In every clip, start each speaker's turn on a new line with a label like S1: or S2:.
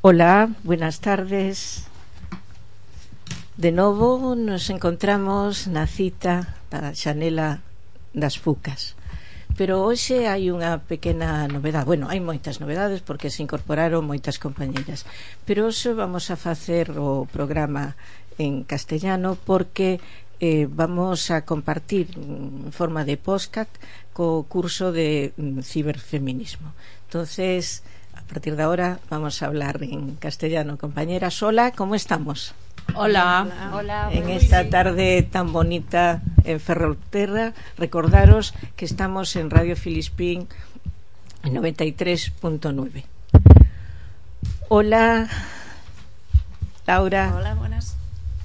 S1: Hola, buenas tardes. De novo nos encontramos na cita da Xanela das Fucas. Pero hoxe hai unha pequena novedade. Bueno, hai moitas novedades porque se incorporaron moitas compañeras. Pero hoxe vamos a facer o programa en castellano porque vamos a compartir en forma de podcast co curso de ciberfeminismo. Entonces, a partir de ahora vamos a hablar en castellano. Compañeras, hola, ¿cómo estamos?
S2: Hola.
S3: Hola.
S1: En esta tarde tan bonita en Ferrolterra, recordaros que estamos en Radio Filispín en 93.9. Hola, Laura.
S3: Hola, buenas.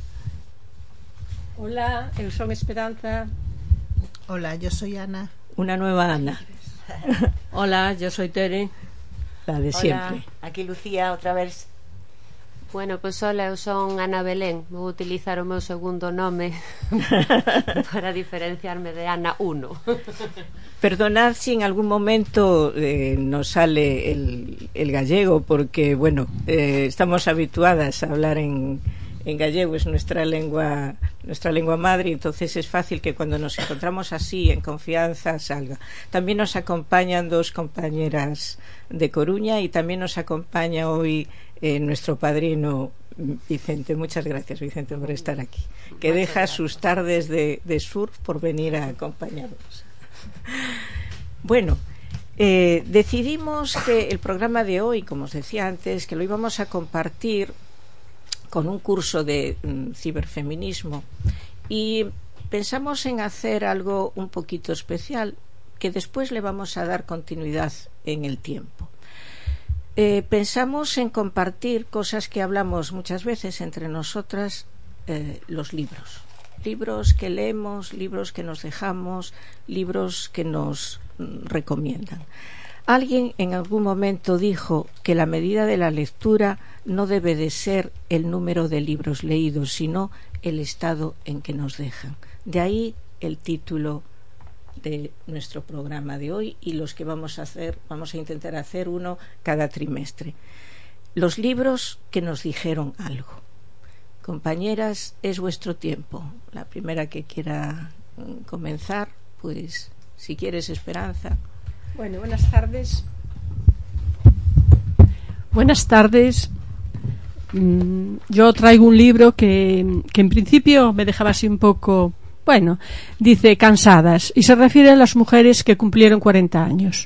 S2: Hola, eu son Esperanza.
S4: Hola, yo soy Ana.
S1: Una nueva Ana.
S2: Hola, yo soy Tere.
S1: La de siempre.
S3: Hola, aquí Lucía outra vez.
S5: Bueno, pois hola, eu son Ana Belén. Vou utilizar o meu segundo nome para diferenciarme de Ana 1.
S1: Perdonad si en algún momento nos sale el gallego, porque bueno, estamos habituadas a hablar en gallego, es nuestra lengua madre, entonces es fácil que cuando nos encontramos así en confianza salga. También nos acompañan dos compañeras de Coruña y también nos acompaña hoy nuestro padrino Vicente. Muchas gracias, Vicente, por estar aquí, que deja sus tardes de surf por venir a acompañarnos. Bueno, decidimos que el programa de hoy, como os decía antes, que lo íbamos a compartir con un curso de ciberfeminismo, y pensamos en hacer algo un poquito especial que después le vamos a dar continuidad en el tiempo. Pensamos en compartir cosas que hablamos muchas veces entre nosotras, los libros que leemos, libros que nos dejamos, libros que nos recomiendan. Alguien en algún momento dijo que la medida de la lectura no debe de ser el número de libros leídos, sino el estado en que nos dejan. De ahí el título de nuestro programa de hoy, y los que vamos a intentar hacer uno cada trimestre. Los libros que nos dijeron algo. Compañeras, es vuestro tiempo. La primera que quiera comenzar, pues si quieres, Esperanza.
S2: Bueno, buenas tardes. Buenas tardes. Yo traigo un libro que en principio me dejaba así un poco... Bueno, dice cansadas, y se refiere a las mujeres que cumplieron 40 años.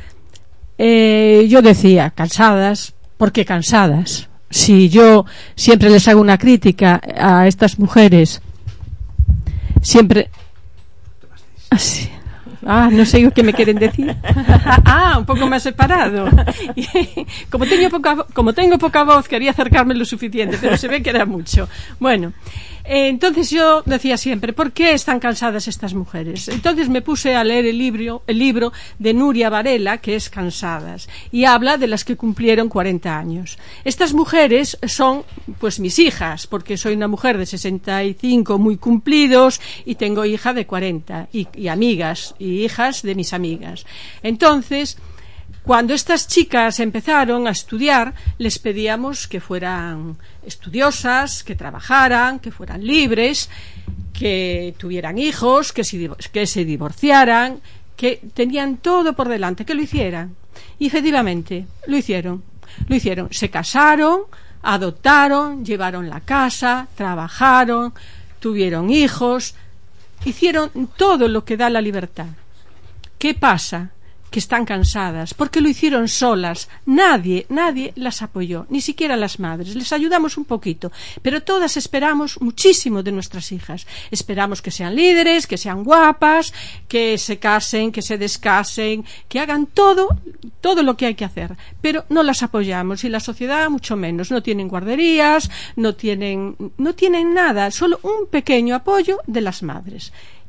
S2: Yo decía, cansadas, ¿por qué cansadas? Si yo siempre les hago una crítica a estas mujeres, siempre... Así. No sei o que me queren decir. Un pouco máis separado. Como tengo poca voz, quería acercarme lo suficiente, pero se ve que era mucho. Bueno, entonces yo decía siempre, ¿por qué están cansadas estas mujeres? Entonces me puse a leer el libro de Nuria Varela, que es Cansadas, y habla de las que cumplieron 40 años. Estas mujeres son pues mis hijas, porque soy una mujer de 65 muy cumplidos y tengo hija de 40 y amigas y hijas de mis amigas. Entonces, cuando estas chicas empezaron a estudiar, les pedíamos que fueran estudiosas, que trabajaran, que fueran libres, que tuvieran hijos, que se divorciaran, que tenían todo por delante, que lo hicieran. Y efectivamente, lo hicieron. Se casaron, adoptaron, llevaron la casa, trabajaron, tuvieron hijos, hicieron todo lo que da la libertad. ¿Qué pasa? Que están cansadas, porque lo hicieron solas. Nadie las apoyó, ni siquiera las madres. Les ayudamos un poquito, pero todas esperamos muchísimo de nuestras hijas. Esperamos que sean líderes, que sean guapas, que se casen, que se descasen, que hagan todo lo que hay que hacer, pero no las apoyamos, y la sociedad mucho menos. No tienen guarderías, no tienen nada, solo un pequeño apoyo de las madres.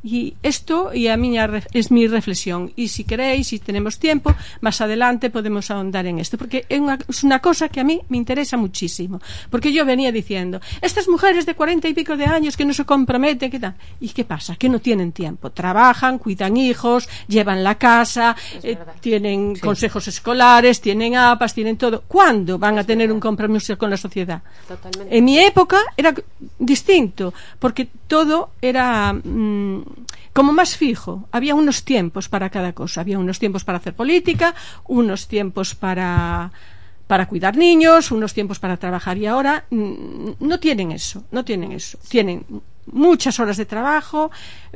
S2: E isto es mi reflexión, e si queréis, si tenemos tiempo, más adelante podemos ahondar en esto, porque es una cosa que a mí me interesa muchísimo, porque yo venía diciendo, estas mujeres de 40 y pico de años que no se comprometen, ¿qué tal? ¿Y qué pasa? Que no tienen tiempo, trabajan, cuidan hijos, llevan la casa, tienen consejos escolares, tienen APAs, tienen todo. ¿Cuándo van a tener un compromiso con la sociedad?
S5: Totalmente.
S2: En mi época era distinto, porque todo era como más fijo. Había unos tiempos para cada cosa. Había unos tiempos para hacer política, unos tiempos para cuidar niños, unos tiempos para trabajar, y ahora no tienen eso. Tienen muchas horas de trabajo.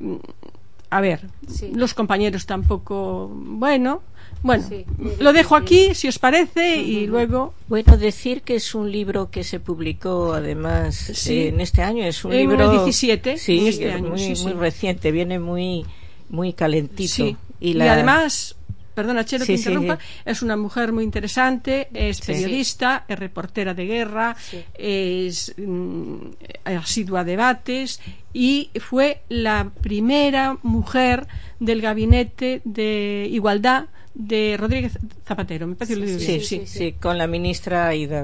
S2: A ver, los compañeros tampoco, bueno, sí, lo dejo aquí, si os parece, y luego...
S1: Bueno, decir que es un libro que se publicó, además, en este año. Es un libro...
S2: En el 17,
S1: sí,
S2: en este año.
S1: Muy reciente, viene muy calentito.
S2: Sí. Y además... Perdona, Chelo, que interrumpa. Es una mujer muy interesante, es periodista, es reportera de guerra, es asidua a debates, y fue la primera mujer del gabinete de igualdad de Rodríguez Zapatero, me parece.
S1: Sí, con la ministra Aida.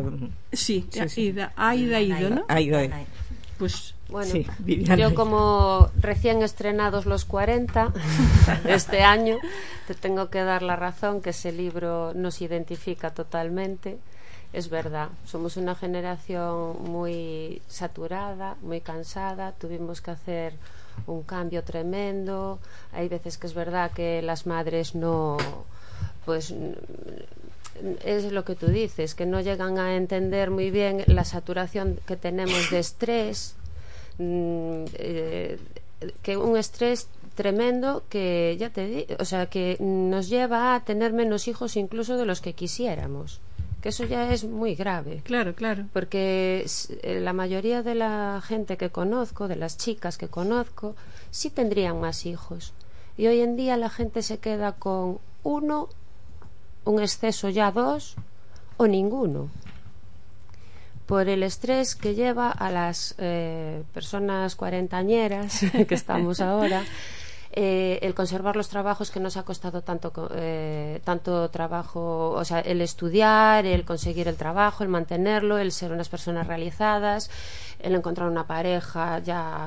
S2: Aida Ido, ¿no?
S1: Aida.
S5: Pues bueno,
S1: yo
S5: como recién estrenados los 40 este año, te tengo que dar la razón, que ese libro nos identifica totalmente. Es verdad, somos una generación muy saturada, muy cansada, tuvimos que hacer un cambio tremendo. Hay veces que es verdad que las madres no, pues es lo que tú dices, que no llegan a entender muy bien la saturación que tenemos de estrés, que un estrés tremendo que ya te digo, o sea, que nos lleva a tener menos hijos incluso de los que quisiéramos, que eso ya es muy grave.
S2: Claro.
S5: Porque la mayoría de la gente que conozco, de las chicas que conozco, sí tendrían más hijos, y hoy en día la gente se queda con uno, un exceso ya 2 o ninguno, por el estrés que lleva a las personas cuarentañeras que estamos ahora, el conservar los trabajos que nos ha costado tanto trabajo, o sea, el estudiar, el conseguir el trabajo, el mantenerlo, el ser unas personas realizadas, el encontrar una pareja ya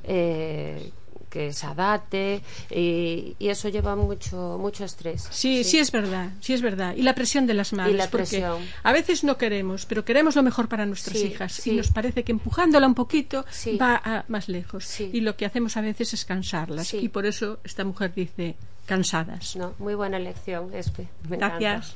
S5: que se adapte, y eso lleva mucho estrés.
S2: Sí, es verdad. Y la presión de las madres, porque a veces no queremos, pero queremos lo mejor para nuestras hijas, y nos parece que empujándola un poquito va más lejos, y lo que hacemos a veces es cansarlas, y por eso esta mujer dice cansadas.
S5: No, muy buena elección, Espe.
S2: Gracias.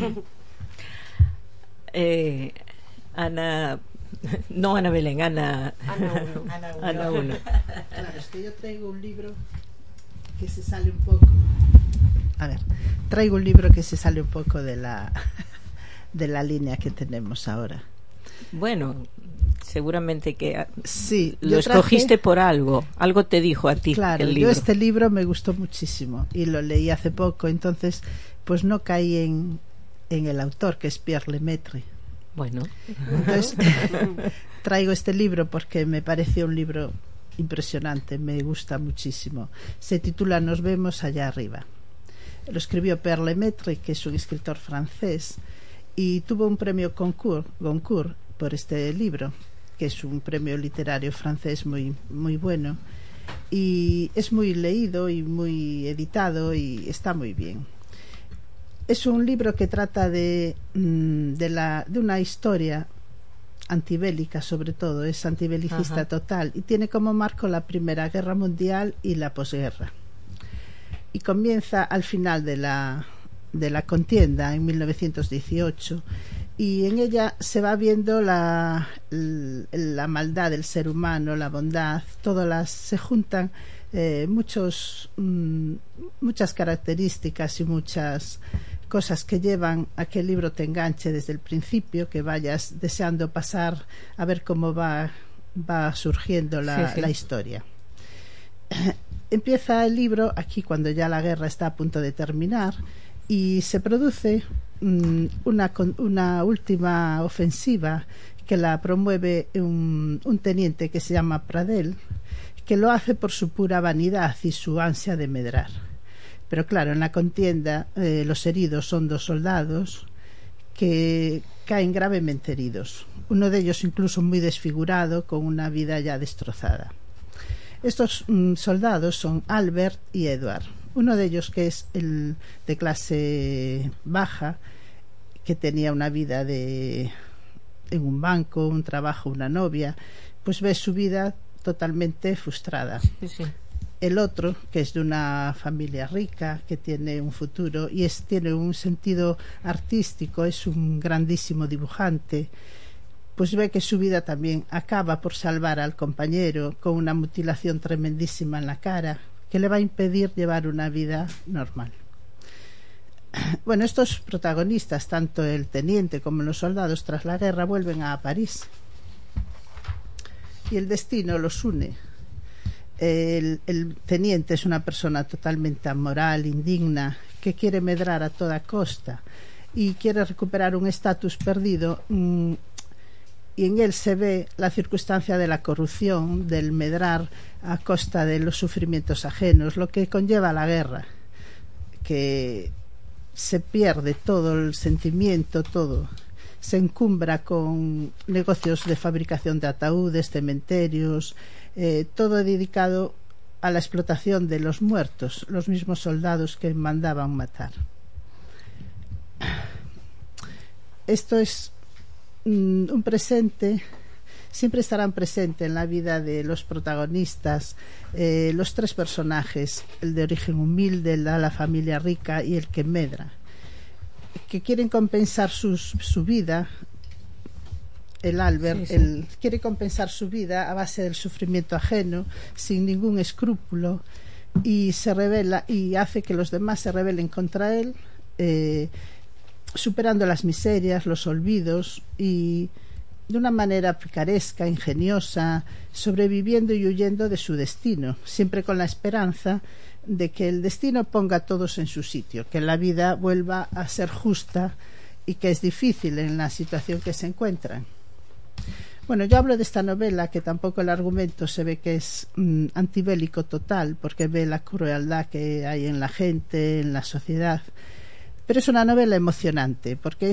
S1: Ana... No Ana Belén, Ana 1.
S4: Claro, es que yo traigo un libro que se sale un poco. Traigo un libro que se sale un poco de la línea que tenemos ahora.
S1: Bueno, seguramente que
S4: lo
S1: escogiste por algo te dijo a ti.
S4: Claro, yo este libro me gustó muchísimo y lo leí hace poco, entonces pues no caí en el autor, que es Pierre Lemaitre.
S1: Bueno,
S4: entonces traigo este libro porque me pareció un libro impresionante, me gusta muchísimo. Se titula Nos vemos allá arriba. Lo escribió Pierre Lemaitre, que es un escritor francés, y tuvo un premio Goncourt por este libro, que es un premio literario francés muy, muy bueno, y es muy leído y muy editado y está muy bien. Es un libro que trata de una historia antibélica, sobre todo, es antibelicista total, y tiene como marco la Primera Guerra Mundial y la posguerra. Y comienza al final de la contienda, en 1918, y en ella se va viendo la maldad del ser humano, la bondad, se juntan muchas características y muchas cosas que llevan a que el libro te enganche desde el principio, que vayas deseando pasar a ver cómo va surgiendo la historia. Empieza el libro aquí cuando ya la guerra está a punto de terminar y se produce una última ofensiva que la promueve un teniente que se llama Pradel, que lo hace por su pura vanidad y su ansia de medrar. Pero claro, en la contienda los heridos son 2 soldados que caen gravemente heridos, uno de ellos incluso muy desfigurado, con una vida ya destrozada. Estos soldados son Albert y Edward. Uno de ellos, que es el de clase baja, que tenía una vida en un banco, un trabajo, una novia, pues ve su vida totalmente frustrada.
S1: Sí.
S4: El otro, que es de una familia rica, que tiene un futuro y tiene un sentido artístico, es un grandísimo dibujante, pues ve que su vida también acaba por salvar al compañero con una mutilación tremendísima en la cara, que le va a impedir llevar una vida normal. Bueno, estos protagonistas, tanto el teniente como los soldados, tras la guerra vuelven a París y el destino los une. El teniente es una persona totalmente amoral, indigna, que quiere medrar a toda costa y quiere recuperar un estatus perdido, y en él se ve la circunstancia de la corrupción, del medrar a costa de los sufrimientos ajenos, lo que conlleva la guerra, que se pierde todo el sentimiento, todo se encumbra con negocios de fabricación de ataúdes, cementerios, todo dedicado a la explotación de los muertos, los mismos soldados que mandaban matar. Esto es un presente, siempre estarán presentes en la vida de los protagonistas, los 3 personajes, el de origen humilde, el de la familia rica y el que medra, que quieren compensar su vida. El Albert quiere compensar su vida a base del sufrimiento ajeno, sin ningún escrúpulo, y se revela y hace que los demás se rebelen contra él, superando las miserias, los olvidos, y de una manera picaresca, ingeniosa, sobreviviendo y huyendo de su destino, siempre con la esperanza de que el destino ponga a todos en su sitio, que la vida vuelva a ser justa, y que es difícil en la situación que se encuentran. Bueno, yo hablo de esta novela, que tampoco el argumento se ve que es antibélico total, porque ve la crueldad que hay en la gente, en la sociedad, pero es una novela emocionante, porque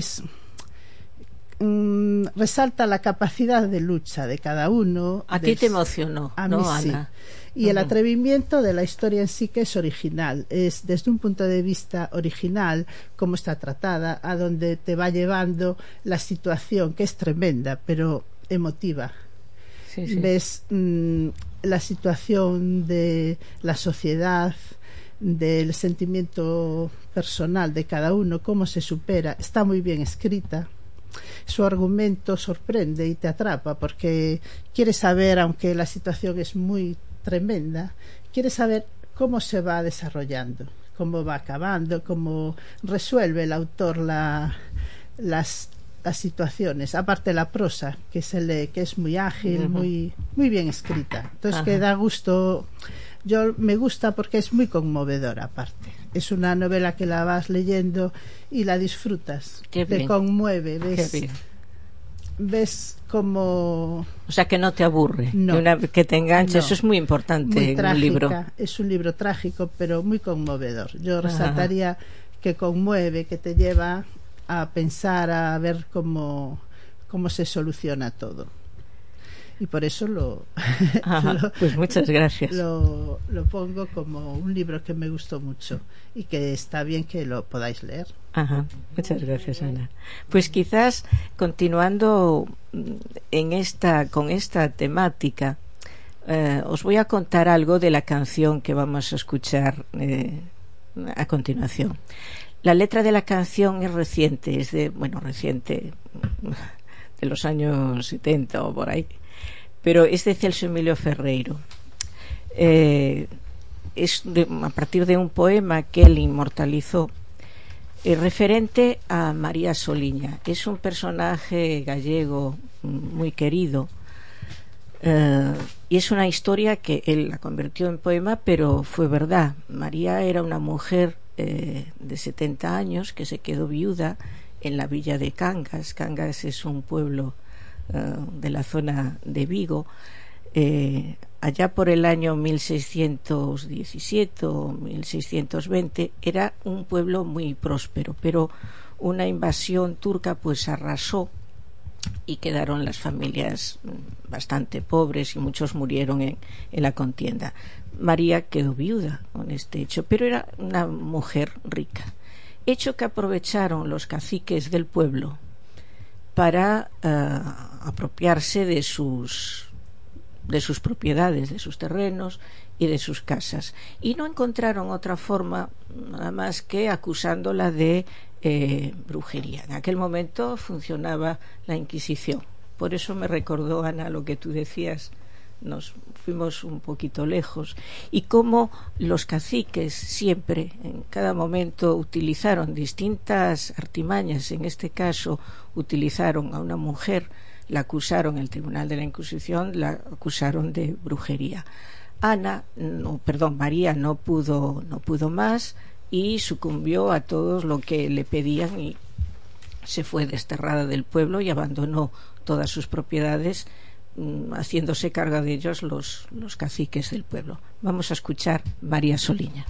S4: resalta la capacidad de lucha de cada uno.
S1: A ti te emocionó,
S4: a
S1: ¿no,
S4: mí
S1: Ana?
S4: Sí. Y el atrevimiento de la historia en sí, que es original, es desde un punto de vista original cómo está tratada, a donde te va llevando la situación, que es tremenda pero emotiva.
S1: Sí.
S4: Ves la situación de la sociedad, del sentimiento personal de cada uno, cómo se supera. Está muy bien escrita. Su argumento sorprende y te atrapa, porque quieres saber, aunque la situación es muy tremenda, quieres saber cómo se va desarrollando, cómo va acabando, cómo resuelve el autor las situaciones. Aparte la prosa que se lee, que es muy ágil, muy bien escrita. Entonces, que da gusto. Yo me gusta porque es muy conmovedora. Aparte, es una novela que la vas leyendo y la disfrutas. Te conmueve, ves como,
S1: o sea, que no te aburre,
S4: no,
S1: que te enganche. Eso es muy importante
S4: muy
S1: en
S4: trágica,
S1: un libro.
S4: es un libro trágico pero muy conmovedor. Yo resaltaría que conmueve, que te lleva a pensar, a ver cómo se soluciona todo. Y por eso
S1: pues muchas gracias.
S4: Lo pongo como un libro que me gustó mucho y que está bien que lo podáis leer.
S1: Muchas gracias, Ana. Pues quizás continuando con esta temática, os voy a contar algo de la canción que vamos a escuchar a continuación. La letra de la canción es reciente, reciente, de los años 70 o por ahí, pero es de Celso Emilio Ferreiro. Es a partir de un poema que él inmortalizó, referente a María Soliña. Es un personaje gallego muy querido, y es una historia que él la convirtió en poema, pero fue verdad. María era una mujer de 70 años que se quedó viuda en la villa de Cangas. Cangas es un pueblo de la zona de Vigo, allá por el año 1617 o 1620 era un pueblo muy próspero, pero una invasión turca pues arrasó y quedaron las familias bastante pobres y muchos murieron en la contienda. María quedó viuda con este hecho, pero era una mujer rica, hecho que aprovecharon los caciques del pueblo para apropiarse de sus propiedades, de sus terrenos y de sus casas, y no encontraron otra forma nada más que acusándola de brujería. En aquel momento funcionaba la Inquisición. Por eso me recordó, Ana, lo que tú decías, nos fuimos un poquito lejos, y cómo los caciques siempre, en cada momento, utilizaron distintas artimañas. En este caso utilizaron a una mujer, la acusaron en el Tribunal de la Inquisición, la acusaron de brujería. María no pudo más y sucumbió a todo lo que le pedían y se fue desterrada del pueblo y abandonó todas sus propiedades, haciéndose cargo de ellos los caciques del pueblo. Vamos a escuchar María Soliña.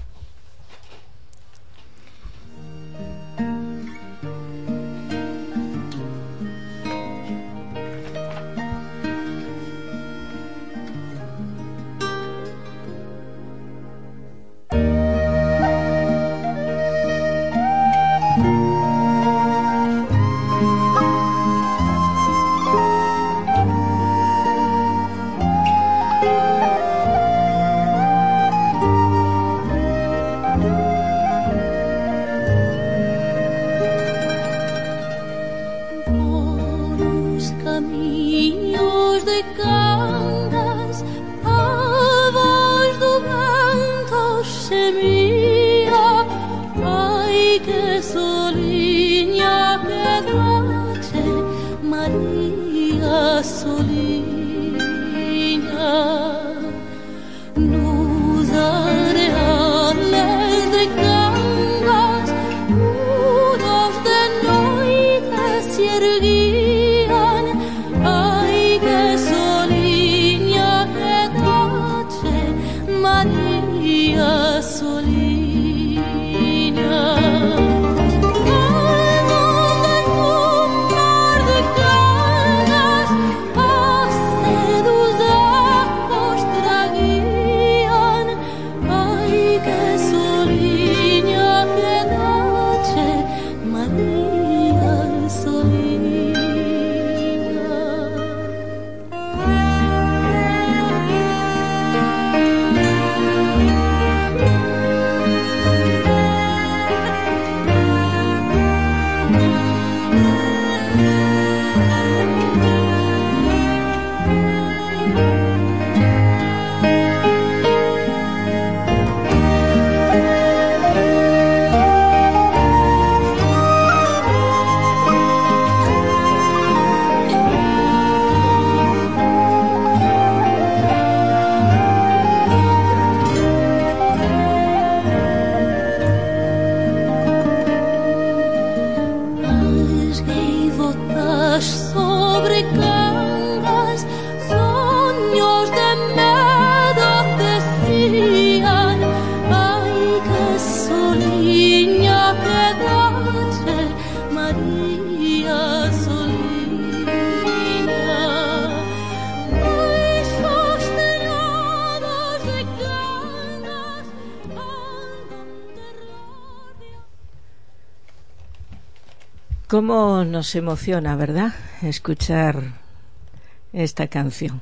S1: Cómo nos emociona, ¿verdad?, escuchar esta canción.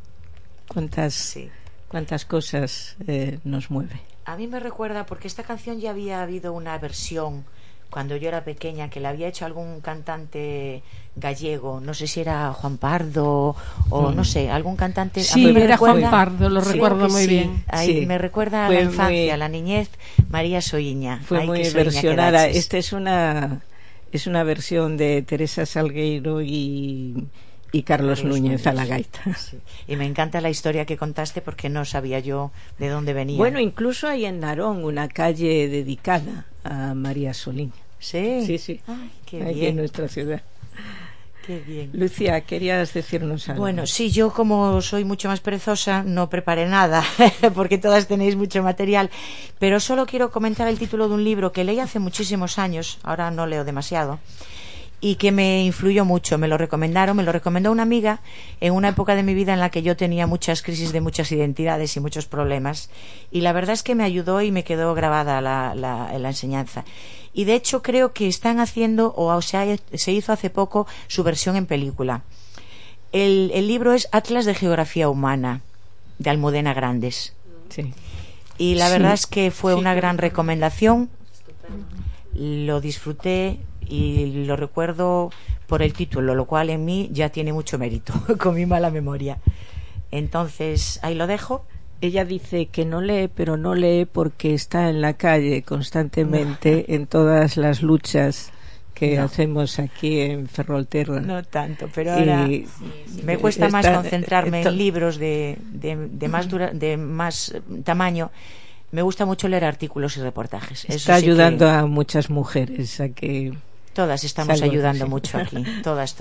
S1: Cuántas cosas nos mueve.
S3: A mí me recuerda, porque esta canción ya había habido una versión cuando yo era pequeña, que la había hecho algún cantante gallego, no sé si era Juan Pardo o no sé, algún cantante.
S2: Sí, era Juan Pardo, lo recuerdo muy bien.
S3: Ahí me recuerda a la infancia, a la niñez, María Soliña.
S1: Fue muy versionada. Esta es una versión de Teresa Salgueiro y Carlos Núñez a la gaita.
S3: Sí. Y me encanta la historia que contaste, porque no sabía yo de dónde venía.
S1: Bueno, incluso hay en Narón una calle dedicada a María Soliña.
S3: Sí.
S1: Sí.
S3: Ay, qué
S1: aquí
S3: bien.
S1: En nuestra ciudad.
S3: Qué bien.
S1: Lucía, querías decirnos algo.
S3: Bueno, sí, yo como soy mucho más perezosa no preparé nada porque todas tenéis mucho material, pero solo quiero comentar el título de un libro que leí hace muchísimos años, ahora no leo demasiado, y que me influyó mucho. Me lo recomendó una amiga en una época de mi vida en la que yo tenía muchas crisis de muchas identidades y muchos problemas, y la verdad es que me ayudó y me quedó grabada la enseñanza. Y de hecho creo que están haciendo, o se hizo hace poco, su versión en película. El libro es Atlas de Geografía Humana, de Almudena Grandes.
S1: Sí.
S3: Y la verdad es que fue una gran recomendación. Lo disfruté y lo recuerdo por el título, lo cual en mí ya tiene mucho mérito, con mi mala memoria. Entonces, ahí lo dejo.
S1: Ella dice que no lee, pero no lee porque está en la calle constantemente en todas las luchas que hacemos aquí en Ferrolterra.
S3: No tanto, pero ahora me cuesta más concentrarme en libros de más tamaño. Me gusta mucho leer artículos y reportajes.
S1: Está ayudando a muchas mujeres a que...
S3: Todas estamos ayudando mucho aquí, todas.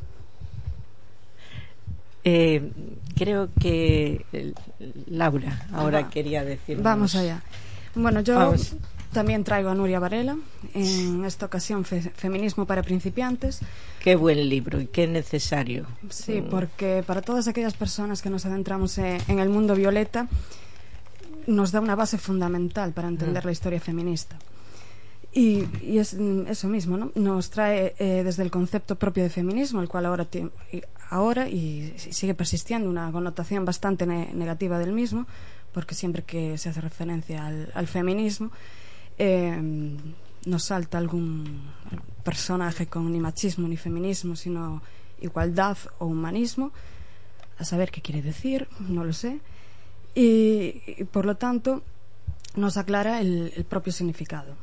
S1: Creo que Laura ahora quería decir.
S6: Vamos allá. Bueno, yo también traigo a Nuria Varela, en esta ocasión Feminismo para principiantes.
S1: Qué buen libro y qué necesario.
S6: Sí, porque para todas aquellas personas que nos adentramos en el mundo violeta, nos da una base fundamental para entender la historia feminista. Y es eso mismo, ¿no? Nos trae desde el concepto propio de feminismo, el cual ahora y sigue persistiendo una connotación bastante negativa del mismo, porque siempre que se hace referencia al feminismo nos salta algún personaje con ni machismo ni feminismo, sino igualdad o humanismo, a saber qué quiere decir, no lo sé, y por lo tanto nos aclara el propio significado.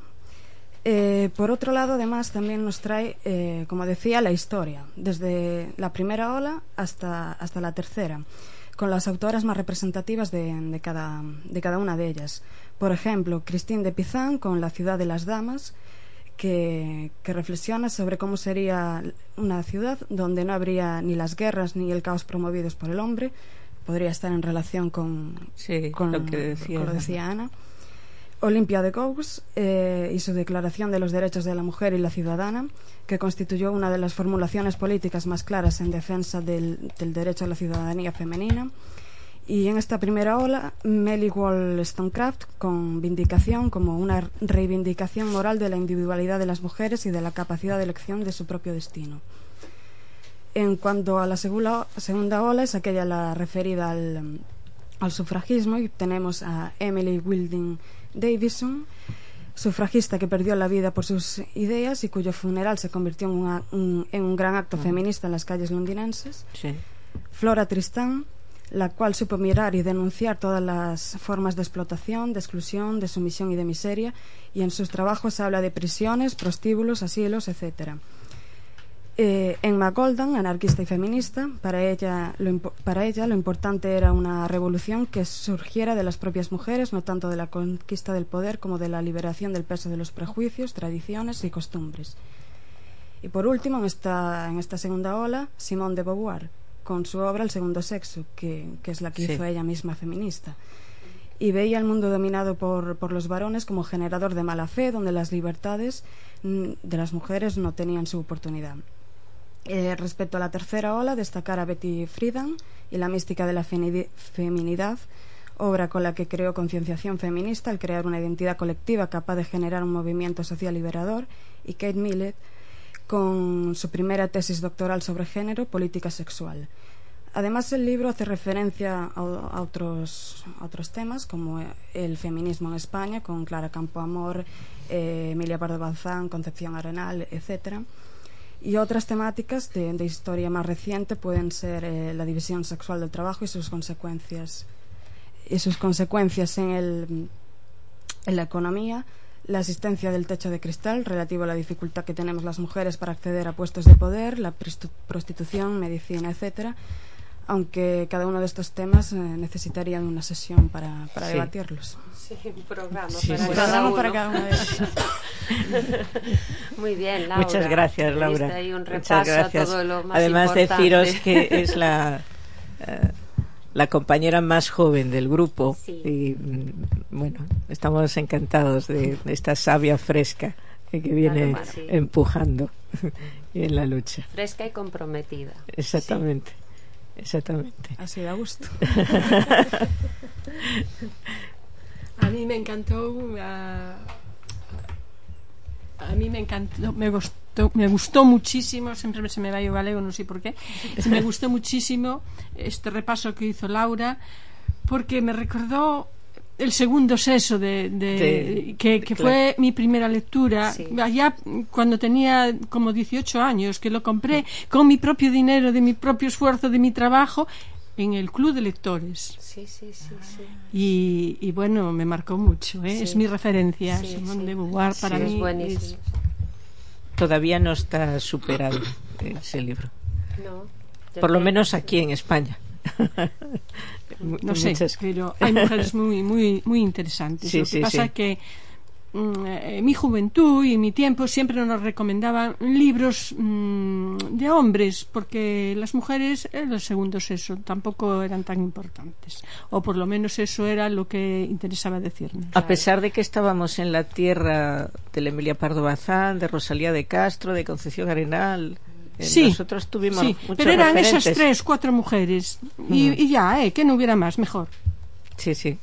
S6: Por otro lado, además, también nos trae, como decía, la historia, desde la primera ola hasta la tercera, con las autoras más representativas de cada una de ellas. Por ejemplo, Christine de Pizan con La ciudad de las damas, que reflexiona sobre cómo sería una ciudad donde no habría ni las guerras ni el caos promovidos por el hombre. Podría estar en relación con lo que decía Ana. Olimpia de Gous y su Declaración de los Derechos de la Mujer y la Ciudadana, que constituyó una de las formulaciones políticas más claras en defensa del derecho a la ciudadanía femenina. Y en esta primera ola, Melly Wollstonecraft con Vindicación, como una reivindicación moral de la individualidad de las mujeres y de la capacidad de elección de su propio destino. En cuanto a la segunda ola, es aquella la referida al sufragismo, y tenemos a Emily Wilding Davison, sufragista que perdió la vida por sus ideas y cuyo funeral se convirtió en un gran acto feminista en las calles londinenses.
S1: Sí.
S6: Flora Tristán, la cual supo mirar y denunciar todas las formas de explotación, de exclusión, de sumisión y de miseria, y en sus trabajos habla de prisiones, prostíbulos, asilos, etcétera. Emma Goldman, anarquista y feminista, para ella lo importante era una revolución que surgiera de las propias mujeres, no tanto de la conquista del poder como de la liberación del peso de los prejuicios, tradiciones y costumbres. Y por último, en esta segunda ola, Simone de Beauvoir, con su obra El segundo sexo, que es la que hizo ella misma feminista. Y veía el mundo dominado por los varones como generador de mala fe, donde las libertades de las mujeres no tenían su oportunidad. Respecto a la tercera ola, destacar a Betty Friedan y La mística de la feminidad, obra con la que creó concienciación feminista al crear una identidad colectiva capaz de generar un movimiento social liberador, y Kate Millett con su primera tesis doctoral sobre género, política sexual. Además, el libro hace referencia a otros temas, como el feminismo en España, con Clara Campoamor, Emilia Pardo Bazán, Concepción Arenal, etcétera. Y otras temáticas de historia más reciente pueden ser la división sexual del trabajo y sus consecuencias en la economía, la existencia del techo de cristal relativo a la dificultad que tenemos las mujeres para acceder a puestos de poder, la prostitución, medicina, etcétera. Aunque cada uno de estos temas necesitaría una sesión para debatirlos.
S5: Sí, un programa
S6: para cada uno de ellos.
S5: Muy bien, Laura.
S1: Muchas gracias, Laura.
S5: Diste ahí un
S1: Muchas
S5: repaso
S1: gracias.
S5: a todo lo más
S1: Además,
S5: importante.
S1: deciros que es la compañera más joven del grupo.
S5: Sí.
S1: Y bueno, estamos encantados de esta savia fresca que viene
S5: Claro, sí.
S1: empujando en la lucha.
S5: Fresca y comprometida.
S1: Exactamente. Exactamente.
S6: Así da gusto.
S2: A mí me encantó me gustó muchísimo, siempre se me va o galego, no sé por qué, me gustó muchísimo este repaso que hizo Laura, porque me recordó el segundo sexo que
S1: claro.
S2: fue mi primera lectura,
S5: Sí.
S2: allá cuando tenía como 18 años, que lo compré con mi propio dinero, de mi propio esfuerzo, de mi trabajo, en el Club de Lectores.
S5: Sí.
S2: Y bueno, me marcó mucho, ¿eh?
S5: Sí.
S2: Es mi referencia.
S5: Sí,
S2: Simone
S5: sí.
S2: de Beauvoir para
S5: Sí,
S2: mí
S5: es buenísimo.
S1: Todavía no está superado ese libro.
S5: No,
S1: Por lo menos aquí en España.
S2: No sé, pero hay mujeres muy interesantes.
S1: Sí,
S2: Lo que
S1: sí,
S2: pasa
S1: sí.
S2: que en mi juventud y en mi tiempo siempre nos recomendaban libros de hombres, porque las mujeres eran el segundo sexo, tampoco eran tan importantes, o por lo menos eso era lo que interesaba decirnos.
S1: A pesar de que estábamos en la tierra de la Emilia Pardo Bazán, de Rosalía de Castro, de Concepción Arenal,
S2: Sí,
S1: nosotros tuvimos
S2: sí,
S1: muchos
S2: pero eran
S1: referentes.
S2: esas 3, 4 mujeres y ya, que no hubiera más, mejor.
S1: Sí, sí.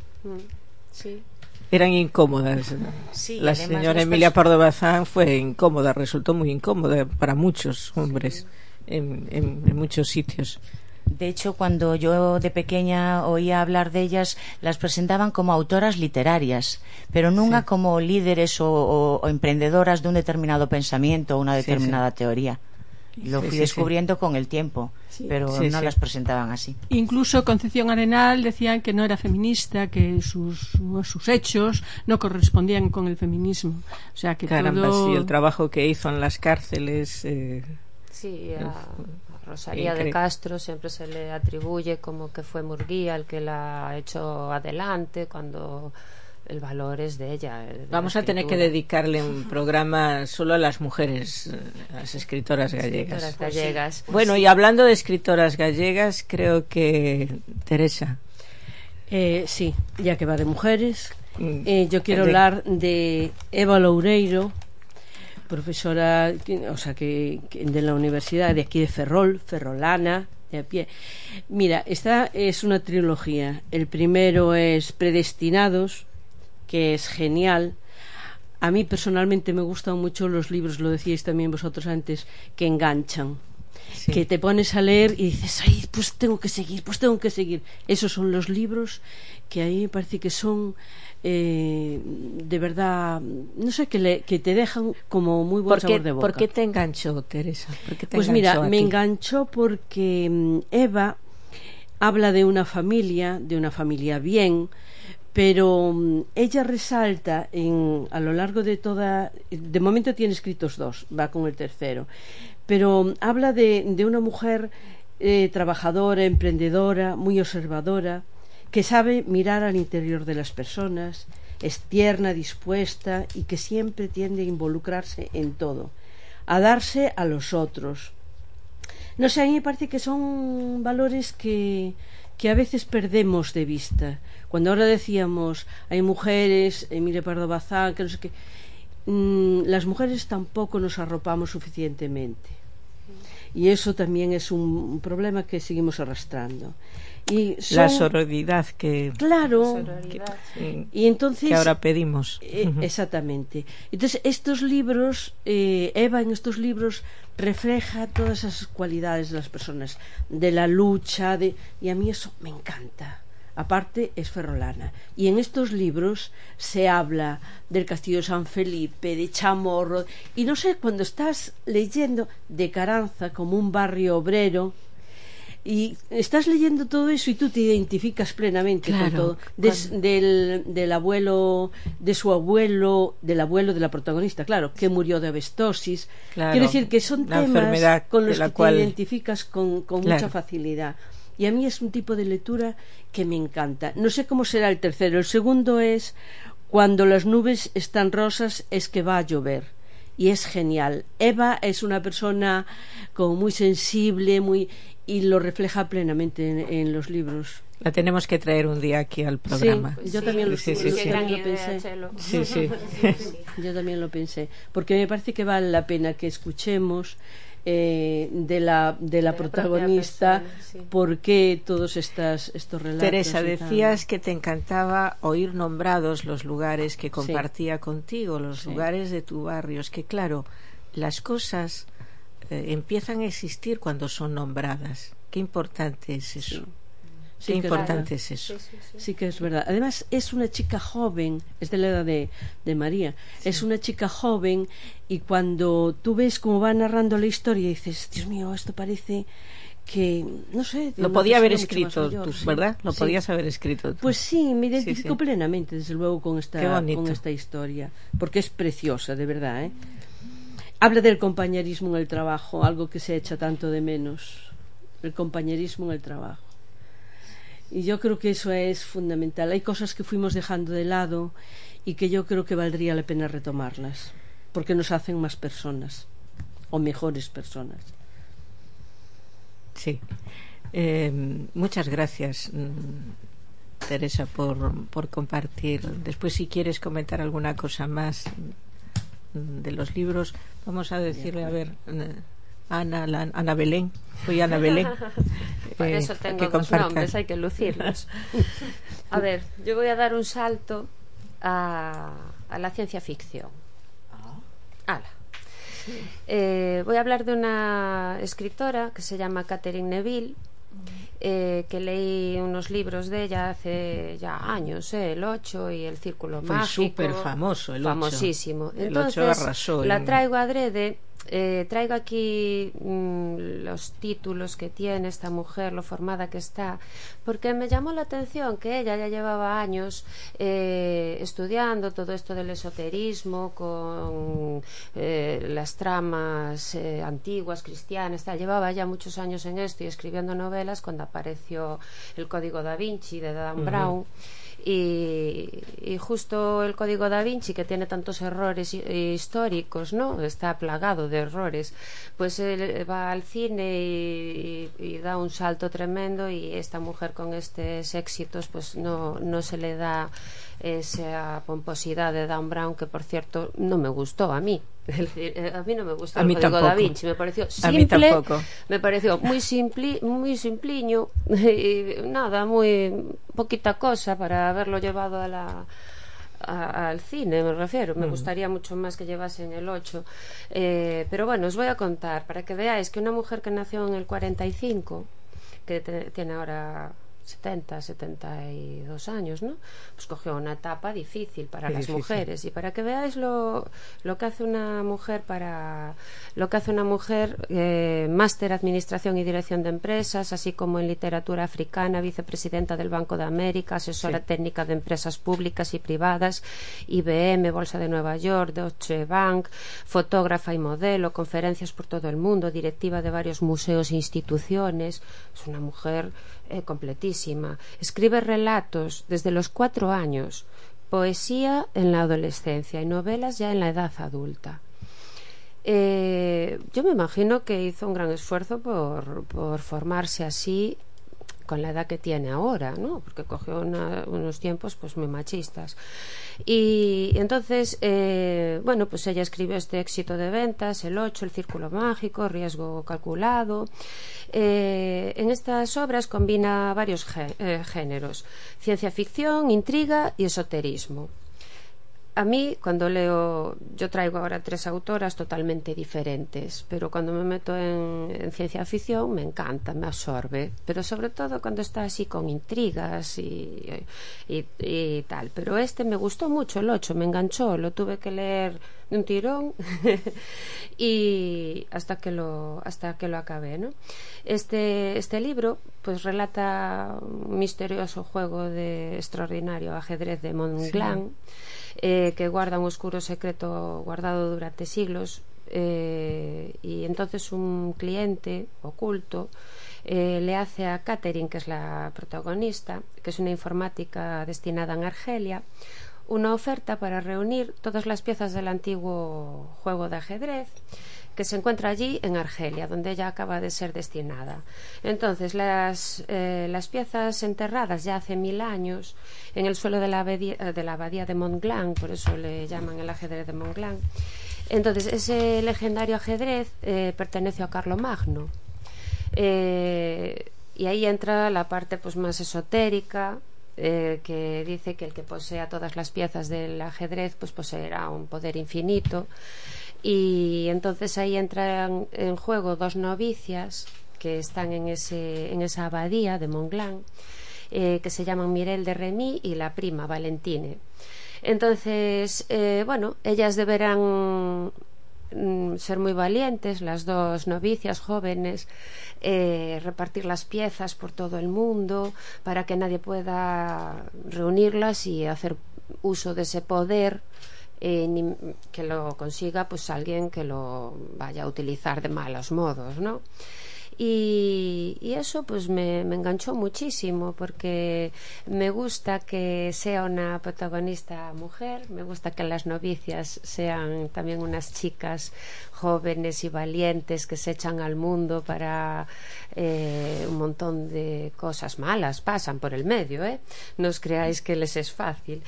S5: Sí.
S1: Eran incómodas.
S3: Sí,
S1: La
S3: además
S1: señora
S3: las
S1: Emilia Pardo Bazán fue incómoda, resultó muy incómoda para muchos hombres en muchos sitios.
S3: De hecho, cuando yo de pequeña oía hablar de ellas, las presentaban como autoras literarias, pero nunca como líderes o emprendedoras de un determinado pensamiento o una determinada teoría. Lo
S1: Sí,
S3: fui
S1: sí,
S3: descubriendo con el tiempo, pero
S1: Sí,
S3: no
S1: sí.
S3: las presentaban así.
S2: Incluso Concepción Arenal decían que no era feminista, que sus hechos no correspondían con el feminismo. O sea que
S1: Caramba,
S2: todo...
S1: sí, el trabajo que hizo en las cárceles.
S5: Sí, a Rosalía de Castro siempre se le atribuye como que fue Murguía el que la ha hecho adelante, cuando el valor es de ella.
S1: Vamos a tener que dedicarle un programa solo a las mujeres, a las escritoras gallegas.
S5: Escritoras gallegas.
S1: Bueno, y hablando de escritoras gallegas, creo que Teresa.
S7: Sí, ya que va de mujeres, yo quiero
S1: de-
S7: hablar de Eva Loureiro, profesora, o sea, que de la universidad de aquí de Ferrol, ferrolana, de a pie. Mira, esta es una trilogía. El primero es Predestinados, que es genial. A mí personalmente me gustan mucho los libros, lo decíais también vosotros antes, que enganchan.
S1: Sí.
S7: Que te pones a leer y dices, ay, pues tengo que seguir. Esos son los libros que a mí me parece que son de verdad, no sé, que te dejan como muy buen sabor de boca.
S1: ¿Por qué te enganchó, Teresa? ¿Por qué te
S7: Pues
S1: enganchó
S7: mira,
S1: a
S7: me
S1: ti?
S7: enganchó porque Eva habla de una familia bien, pero ella resalta a lo largo de toda... De momento tiene escritos 2, va con el tercero, pero habla de una mujer trabajadora, emprendedora, muy observadora, que sabe mirar al interior de las personas, es tierna, dispuesta y que siempre tiende a involucrarse en todo, a darse a los otros. No sé, a mí me parece que son valores que a veces perdemos de vista. Cuando ahora decíamos, hay mujeres, Emilia Pardo Bazán, que no sé qué, las mujeres tampoco nos arropamos suficientemente. Y eso también es un problema que seguimos arrastrando. Y
S1: La sororidad que...
S7: Claro.
S1: que-
S7: Y entonces...
S1: que ahora pedimos.
S7: Exactamente. Entonces, estos libros, Eva en estos libros refleja todas esas cualidades de las personas, de la lucha, y a mí eso me encanta. Aparte, es ferrolana. Y en estos libros se habla del Castillo de San Felipe, de Chamorro, y no sé, cuando estás leyendo de Caranza como un barrio obrero, y estás leyendo todo eso y tú te identificas plenamente con todo del abuelo, de su abuelo, del abuelo de la protagonista, claro, que murió de abestosis.
S1: Claro,
S7: Quiero decir que son
S1: la
S7: temas
S1: enfermedad
S7: con los
S1: de la
S7: que
S1: cual...
S7: te identificas con mucha facilidad, y a mí es un tipo de lectura que me encanta. No sé cómo será el tercero. El segundo es Cuando las nubes están rosas es que va a llover. Y es genial. Eva es una persona como muy sensible, y lo refleja plenamente en los libros.
S1: La tenemos que traer un día aquí al programa.
S7: Sí, yo también lo pensé.
S1: Sí, sí.
S7: Yo también lo pensé, porque me parece que vale la pena que escuchemos de la protagonista por qué todos estos relatos.
S1: Teresa, decías que te encantaba oír nombrados los lugares que compartía contigo, los lugares de tu barrio. Es que claro, las cosas empiezan a existir cuando son nombradas. Qué importante es eso.
S7: Sí,
S1: qué importante es eso.
S7: Sí que es verdad. Además es una chica joven, es de la edad de María, es una chica joven, y cuando tú ves cómo va narrando la historia dices, Dios mío, esto parece que, no sé,
S1: lo podía haber escrito tú, ¿verdad? Lo podías haber escrito tú.
S7: Pues sí, me identifico plenamente, desde luego, con esta historia, porque es preciosa, de verdad, ¿eh? Habla del compañerismo en el trabajo, algo que se echa tanto de menos, el compañerismo en el trabajo. Y yo creo que eso es fundamental. Hay cosas que fuimos dejando de lado y que yo creo que valdría la pena retomarlas, porque nos hacen más personas, o mejores personas.
S1: Sí. Muchas gracias, Teresa, por compartir. Después, si quieres comentar alguna cosa más de los libros, vamos a decirle, a ver, Ana Belén. Soy Ana Belén.
S5: Por eso tengo dos nombres, hay que lucirlos. A ver, yo voy a dar un salto a la ciencia ficción. Voy a hablar de una escritora que se llama Catherine Neville, que leí unos libros de ella hace ya años, el 8 y el Círculo Mágico.
S1: Fue súper famoso el 8.
S5: Famosísimo.
S1: Entonces, el 8 arrasó.
S5: La traigo adrede. Traigo aquí los títulos que tiene esta mujer, lo formada que está, porque me llamó la atención que ella ya llevaba años estudiando todo esto del esoterismo con las tramas antiguas, cristianas, tal. Llevaba ya muchos años en esto y escribiendo novelas cuando apareció el Código Da Vinci de Dan Brown. Y justo el Código Da Vinci, que tiene tantos errores históricos, ¿no? Está plagado de errores, pues él va al cine y da un salto tremendo, y esta mujer con estos éxitos pues no se le da esa pomposidad de Dan Brown, que por cierto no me gustó a mí. A mí no me gustó el Código Da Vinci, me pareció simple, me pareció muy simpliño, y nada, muy poquita cosa para haberlo llevado al cine, me refiero. Me gustaría mucho más que llevasen el 8, pero bueno, os voy a contar para que veáis que una mujer que nació en el 45, que tiene ahora 72 años, ¿no? Pues cogió una etapa difícil para las mujeres, y para que veáis lo que hace una mujer máster Administración y Dirección de Empresas, así como en literatura africana, vicepresidenta del Banco de América, asesora técnica de empresas públicas y privadas, IBM, Bolsa de Nueva York, Deutsche Bank, fotógrafa y modelo, conferencias por todo el mundo, directiva de varios museos e instituciones. Es una mujer completísima. Escribe relatos desde los 4 años, poesía en la adolescencia y novelas ya en la edad adulta. Yo me imagino que hizo un gran esfuerzo por formarse así con la edad que tiene ahora, ¿no? Porque cogió unos tiempos pues muy machistas. Y entonces, bueno, pues ella escribió este éxito de ventas, el 8, el Círculo Mágico, Riesgo Calculado. En estas obras combina varios géneros: ciencia ficción, intriga y esoterismo. A mí, cuando leo, yo traigo ahora 3 autoras totalmente diferentes, pero cuando me meto en ciencia ficción me encanta, me absorbe, pero sobre todo cuando está así con intrigas y tal. Pero me gustó mucho, el 8, me enganchó, lo tuve que leer de un tirón y hasta que lo acabé, ¿no? Este libro pues relata un misterioso juego de extraordinario ajedrez de Montglan, que guarda un oscuro secreto guardado durante siglos, y entonces un cliente oculto le hace a Catherine, que es la protagonista, que es una informática destinada en Argelia, una oferta para reunir todas las piezas del antiguo juego de ajedrez que se encuentra allí en Argelia, donde ella acaba de ser destinada. Entonces, las piezas enterradas ya hace 1000 años en el suelo de la abadía de Montglan, por eso le llaman el ajedrez de Montglan. Entonces, ese legendario ajedrez perteneció a Carlomagno. Y ahí entra la parte pues más esotérica, que dice que el que posea todas las piezas del ajedrez pues poseerá un poder infinito. Y entonces ahí entran en juego 2 novicias que están en esa abadía de Montglan, que se llaman Mireille de Remy y la prima Valentine. Entonces, ellas deberán ser muy valientes, las 2 novicias jóvenes, repartir las piezas por todo el mundo para que nadie pueda reunirlas y hacer uso de ese poder, que lo consiga pues alguien que lo vaya a utilizar de malos modos, ¿no? Y eso pues me enganchó muchísimo, porque me gusta que sea una protagonista mujer, me gusta que las novicias sean también unas chicas jóvenes y valientes que se echan al mundo para un montón de cosas malas pasan por el medio, no os creáis que les es fácil.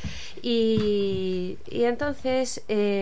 S5: Y entonces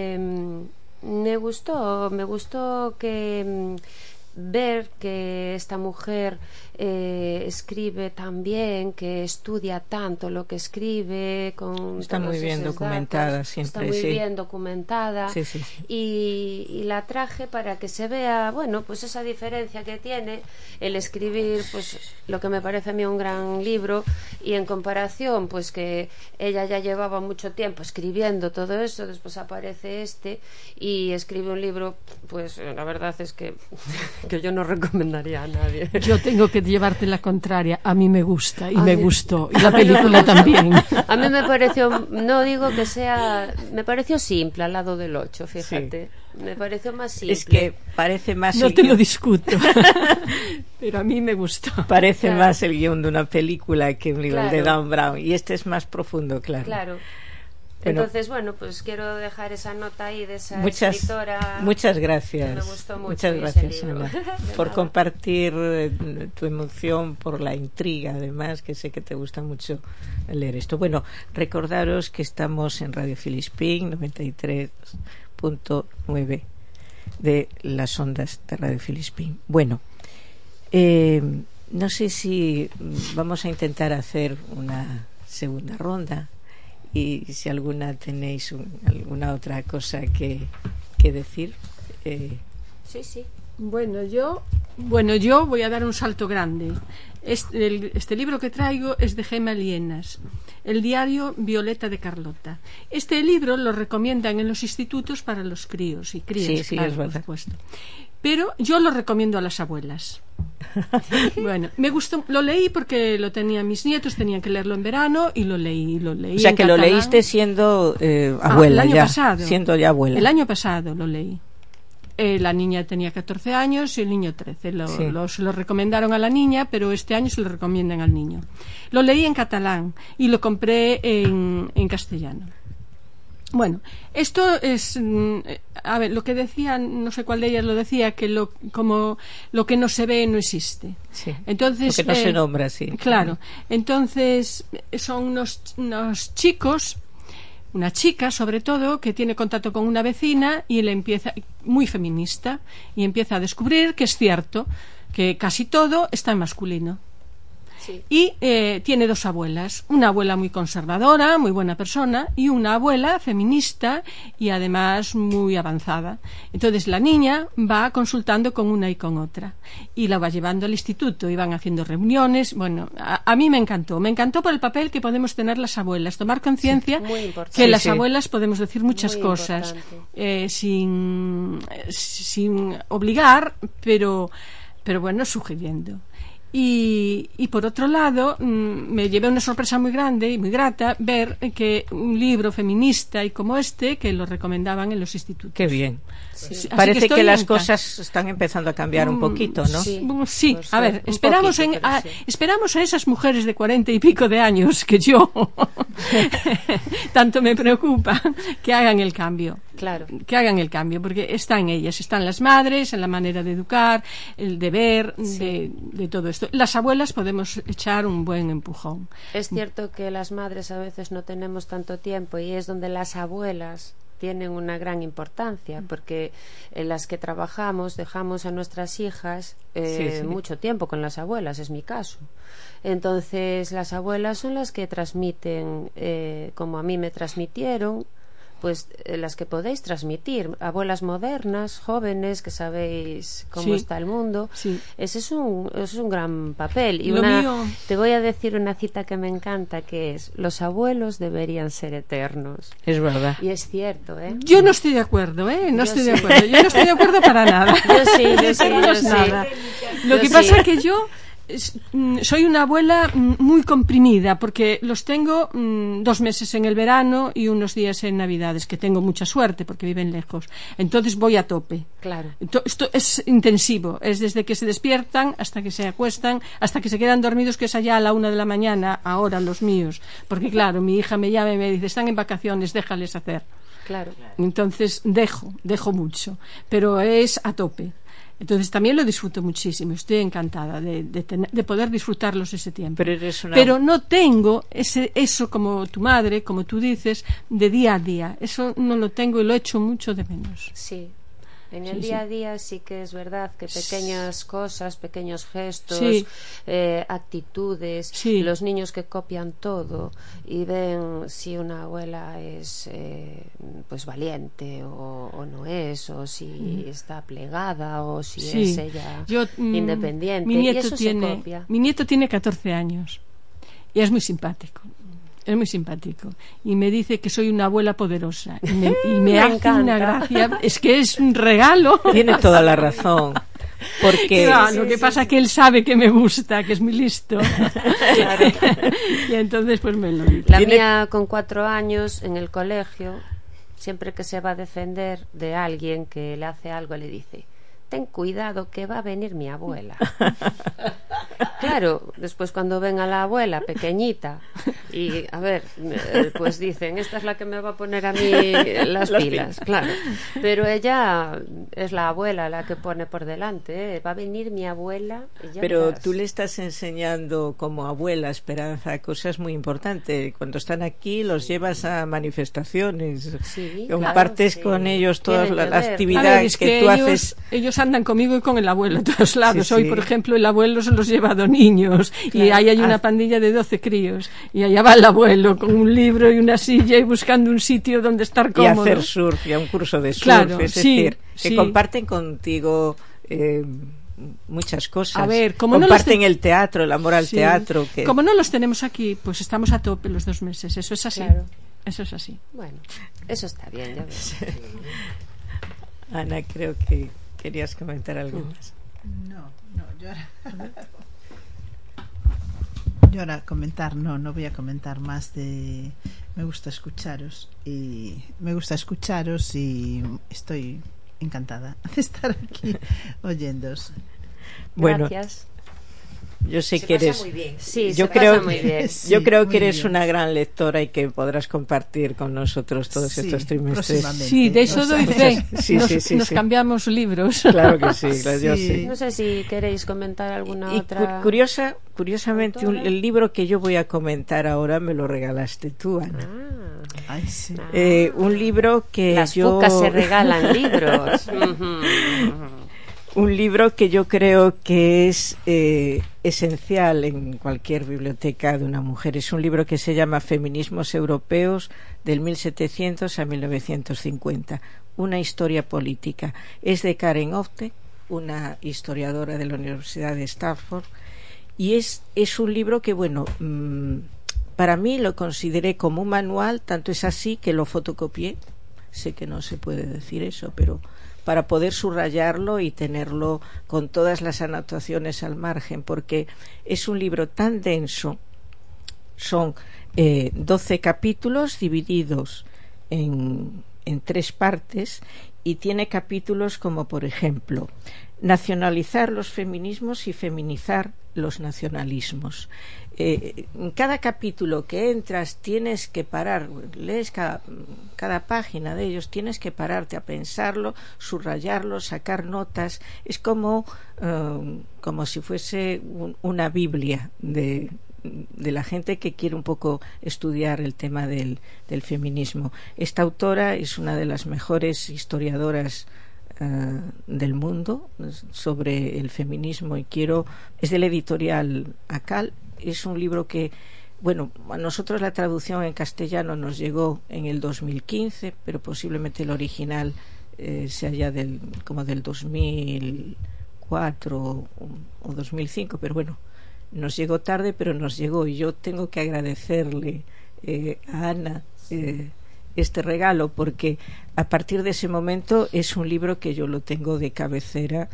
S5: me gustó que ver que esta mujer escribe tan bien, que estudia tanto lo que escribe,
S1: está muy bien documentada, siempre,
S5: está muy bien documentada,
S1: sí.
S5: Y la traje para que se vea, pues esa diferencia que tiene el escribir, pues lo que me parece a mí un gran libro, y en comparación, pues que ella ya llevaba mucho tiempo escribiendo todo eso, después aparece y escribe un libro, pues la verdad es que yo no recomendaría a nadie.
S2: Yo tengo que llevarte la contraria, a mí me gusta y me gustó, y la película también.
S5: A mí me pareció, no digo que sea, me pareció simple al lado del 8, fíjate, me pareció más simple.
S1: Es que parece más...
S2: No te lo discuto, pero a mí me gustó.
S1: Parece más el guión de una película que un libro de Dan Brown, y este es más profundo, claro.
S5: Entonces, pues quiero dejar esa nota ahí de esa escritora.
S1: Muchas gracias.
S5: Me gustó mucho.
S1: Muchas gracias, Ana, por compartir tu emoción, por la intriga, además, que sé que te gusta mucho leer esto. Recordaros que estamos en Radio Filispín 93.9 de las ondas de Radio Filispín. No sé si vamos a intentar hacer una segunda ronda, y si tenéis alguna otra cosa que decir.
S5: Sí.
S2: Bueno, yo voy a dar un salto grande. Este libro que traigo es de Gemma Lienas, el diario Violeta de Carlota. Este libro lo recomiendan en los institutos para los críos y crías,
S1: sí,
S2: claro,
S1: es verdad.
S2: por supuesto. Pero yo lo recomiendo a las abuelas. Me gustó, lo leí porque lo tenían mis nietos, tenían que leerlo en verano, y lo leí.
S1: O sea, que catalán. Lo leíste siendo abuela,
S2: el año pasado,
S1: siendo ya abuela.
S2: El año pasado lo leí. La niña tenía 14 años y el niño 13. Se lo recomendaron a la niña, pero este año se lo recomiendan al niño. Lo leí en catalán y lo compré en castellano. Esto es, lo que decía, no sé cuál de ellas lo decía, que lo que no se ve no existe.
S1: Sí,
S2: entonces,
S1: lo que no se nombra, sí.
S2: Claro. Entonces, son unos chicos, una chica sobre todo, que tiene contacto con una vecina y le empieza, muy feminista, y empieza a descubrir que es cierto que casi todo está en masculino. Sí. Y tiene 2 abuelas, una abuela muy conservadora, muy buena persona, y una abuela feminista y además muy avanzada. Entonces la niña va consultando con una y con otra, y la va llevando al instituto, y van haciendo reuniones. A mí me encantó por el papel que podemos tener las abuelas, tomar conciencia que las abuelas podemos decir muchas cosas sin obligar, pero sugiriendo. Y por otro lado, me llevé una sorpresa muy grande y muy grata ver que un libro feminista y como este, que lo recomendaban en los institutos.
S1: Qué bien.
S2: Sí.
S1: Parece que las cosas están empezando a cambiar un poquito, ¿no?
S2: Sí,
S5: Pues,
S2: a ver, esperamos
S5: poquito,
S2: esperamos a esas mujeres de 40 y pico de años que yo tanto me preocupa, que hagan el cambio.
S5: Claro.
S2: Que hagan el cambio, porque está en ellas, están las madres, en la manera de educar, el deber, de todo esto. Las abuelas podemos echar un buen empujón.
S5: Es cierto que las madres a veces no tenemos tanto tiempo y es donde las abuelas tienen una gran importancia, porque en las que trabajamos dejamos a nuestras hijas mucho tiempo con las abuelas, es mi caso. Entonces las abuelas son las que transmiten, como a mí me transmitieron, pues las que podéis transmitir, abuelas modernas, jóvenes, que sabéis cómo está el mundo. Ese es un gran papel. Y te voy a decir una cita que me encanta, que es: los abuelos deberían ser eternos.
S1: Es verdad.
S5: Y es cierto, ¿eh?
S2: Yo no estoy de acuerdo, ¿eh? Yo no estoy de acuerdo para nada.
S5: Yo sí.
S2: Nada. Lo que pasa es que yo soy una abuela muy comprimida, porque los tengo 2 meses en el verano y unos días en Navidades, que tengo mucha suerte porque viven lejos. Entonces voy a tope.
S5: Claro.
S2: Esto es intensivo, es desde que se despiertan hasta que se acuestan, hasta que se quedan dormidos, que es allá a la 1 de la mañana, ahora los míos. Porque claro, mi hija me llama y me dice: están en vacaciones, déjales hacer.
S5: Claro.
S2: Entonces dejo mucho, pero es a tope. Entonces también lo disfruto muchísimo, estoy encantada de poder disfrutarlos ese tiempo. Pero no tengo eso como tu madre, como tú dices, de día a día. Eso no lo tengo y lo echo mucho de menos.
S5: Sí. En el día a día sí que es verdad que pequeñas cosas, pequeños gestos, actitudes, los niños que copian todo y ven si una abuela es pues valiente o no es, o si está plegada o si es ella independiente.
S2: Mi nieto tiene 14 años y es muy simpático. Es muy simpático y me dice que soy una abuela poderosa y me hace una gracia, es que es un regalo.
S1: Tiene toda la razón, porque
S2: lo que pasa es que él sabe que me gusta, que es muy listo. Claro. Y entonces pues me lo dice.
S5: La mía con 4 años en el colegio, siempre que se va a defender de alguien que le hace algo, le dice: ten cuidado que va a venir mi abuela. Claro, después cuando ven a la abuela pequeñita y a ver, pues dicen: esta es la que me va a poner a mí las pilas. Claro, pero ella es la abuela la que pone por delante, va a venir mi abuela y ya
S1: pero
S5: verás.
S1: Tú le estás enseñando como abuela, Esperanza, cosas muy importantes. Cuando están aquí los llevas a manifestaciones, compartes con ellos todas las actividades que tú haces.
S2: Ellos andan conmigo y con el abuelo a todos lados. Hoy, por ejemplo, el abuelo se los lleva a niños y ahí hay una pandilla de 12 críos y allá va el abuelo con un libro y una silla y buscando un sitio donde estar cómodo.
S1: Y hacer surf, y a un curso de surf, es decir, que comparten contigo muchas cosas.
S2: A ver,
S1: comparten el teatro, el amor al teatro.
S2: Como no los tenemos aquí, pues estamos a tope los 2 meses. Eso es así.
S5: Claro.
S2: Eso es así.
S5: Bueno, eso está bien, ya ves.
S1: Ana, creo que querías comentar algo más.
S4: No, yo ahora comentar, no voy a comentar más de... Me gusta escucharos y estoy encantada de estar aquí oyéndoos.
S1: Bueno,
S5: gracias.
S1: Yo sé que eres
S5: muy bien. Sí,
S1: yo creo
S5: muy bien.
S1: Yo creo que eres una gran lectora y que podrás compartir con nosotros todos estos trimestres.
S2: Sí, de eso doy fe. Nos cambiamos libros.
S1: Claro que sí, yo sé.
S5: No sé si queréis comentar alguna otra.
S1: Curiosamente, el libro que yo voy a comentar ahora me lo regalaste tú, Ana.
S4: Ay, sí.
S1: Un libro que
S5: Las fucas se regalan libros.
S1: Un libro que yo creo que es esencial en cualquier biblioteca de una mujer. Es un libro que se llama Feminismos Europeos del 1700 a 1950. Una historia política. Es de Karen Ofte, una historiadora de la Universidad de Stanford. Y es un libro que, bueno, para mí lo consideré como un manual, tanto es así que lo fotocopié. sé que no se puede decir eso, pero para poder subrayarlo y tenerlo con todas las anotaciones al margen, porque es un libro tan denso. Son 12 capítulos divididos en 3 partes, y tiene capítulos como, por ejemplo, nacionalizar los feminismos y feminizar los nacionalismos. En cada capítulo que entras tienes que parar, lees cada página de ellos, tienes que pararte a pensarlo, subrayarlo, sacar notas. Es como si fuese una Biblia de la gente que quiere un poco estudiar el tema del feminismo. Esta autora es una de las mejores historiadoras del mundo sobre el feminismo, y es de la editorial Acal. Es un libro que, bueno, a nosotros la traducción en castellano nos llegó en el 2015, pero posiblemente el original sea ya como del 2004 o 2005, pero bueno, nos llegó tarde, pero nos llegó, y yo tengo que agradecerle a Ana este regalo, porque a partir de ese momento es un libro que yo lo tengo de cabecera,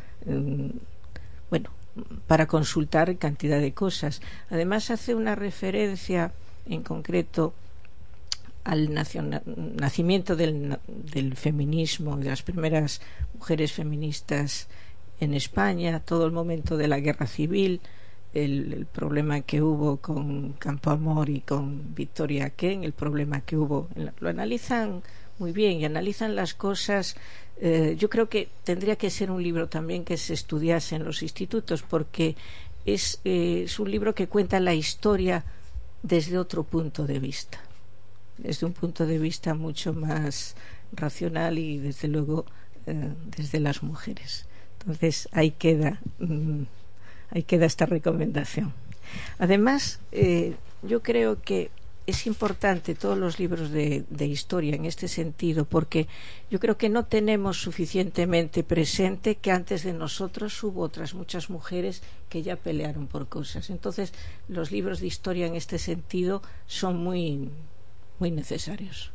S1: para consultar cantidad de cosas. Además hace una referencia en concreto al nacimiento del feminismo, de las primeras mujeres feministas en España, todo el momento de la guerra civil, el problema que hubo con Campoamor y con Victoria Kent, el problema que hubo. Lo analizan muy bien y analizan las cosas. Yo creo que tendría que ser un libro también que se estudiase en los institutos, porque es un libro que cuenta la historia desde otro punto de vista, desde un punto de vista mucho más racional y desde luego desde las mujeres. Entonces ahí queda esta recomendación. Además, yo creo que es importante todos los libros de historia en este sentido, porque yo creo que no tenemos suficientemente presente que antes de nosotros hubo otras muchas mujeres que ya pelearon por cosas. Entonces, los libros de historia en este sentido son muy, muy necesarios.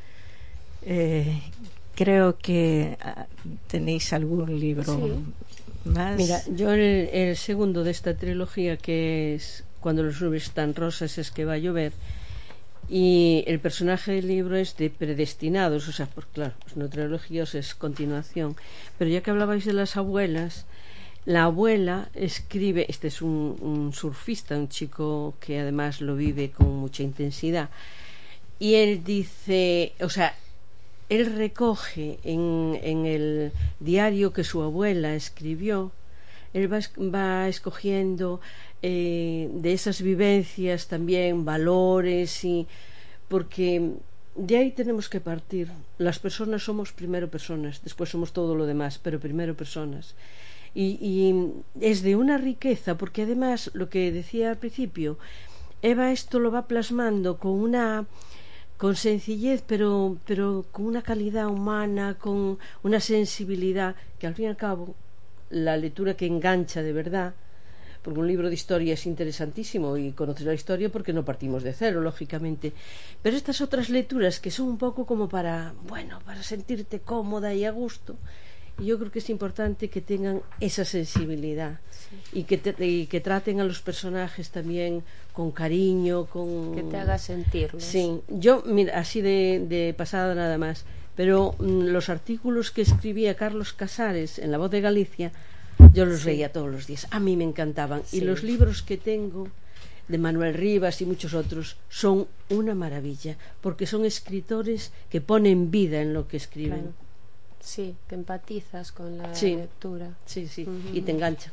S1: Creo que tenéis algún libro más.
S7: Mira, yo el segundo de esta trilogía, que es Cuando los nubes están rosas es que va a llover, y el personaje del libro es de Predestinados, o sea, pues claro, es una trilogía, es continuación. Pero ya que hablabais de las abuelas, la abuela escribe, este es un surfista, un chico que además lo vive con mucha intensidad, y él dice, o sea, él recoge en el diario que su abuela escribió, él va escogiendo de esas vivencias también valores, y porque de ahí tenemos que partir. Las personas somos primero personas, después somos todo lo demás, pero primero personas, y es de una riqueza, porque además lo que decía al principio, Eva esto lo va plasmando con sencillez, pero con una calidad humana, con una sensibilidad, que al fin y al cabo la lectura que engancha de verdad, porque un libro de historia es interesantísimo y conoces la historia porque no partimos de cero, lógicamente, pero estas otras lecturas que son un poco como para sentirte cómoda y a gusto, y yo creo que es importante que tengan esa sensibilidad, sí, y que traten a los personajes también con cariño, que
S5: te haga sentirlos.
S7: Sí, yo, mira, así de pasada nada más, pero los artículos que escribía Carlos Casares en La Voz de Galicia, yo los leía todos los días, a mí me encantaban, y los libros que tengo de Manuel Rivas y muchos otros son una maravilla, porque son escritores que ponen vida en lo que escriben.
S5: Claro. Sí, que empatizas con la lectura.
S7: Sí, y te engancha.